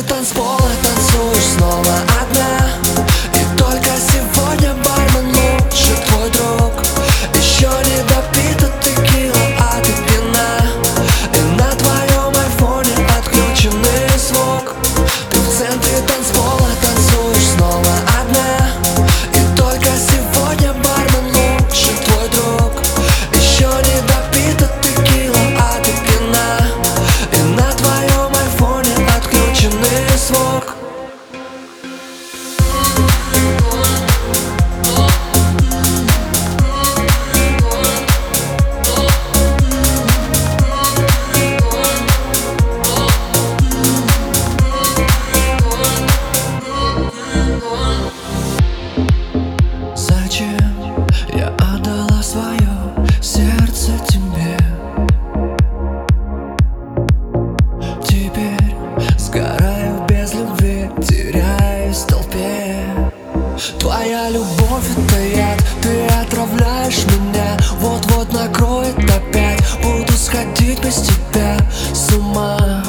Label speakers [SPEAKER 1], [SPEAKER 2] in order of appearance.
[SPEAKER 1] танцпола танцуешь снова одна. И только сегодня бармен лучше твой друг. Еще не допита текила, а ты пьяна. И на твоем айфоне отключенный звук. Ты в центре танцпола танцуешь снова одна. И только сегодня бармен лучше твой друг. Еще не допита текила, а ты пьяна. И на твоем айфоне отключенный звук. Зачем я отдала свое сердце тебе? Теперь сгораю без любви, теряюсь в толпе. Твоя любовь — это яд, ты отравляешь меня. Вот-вот накроет опять, буду сходить без тебя с ума.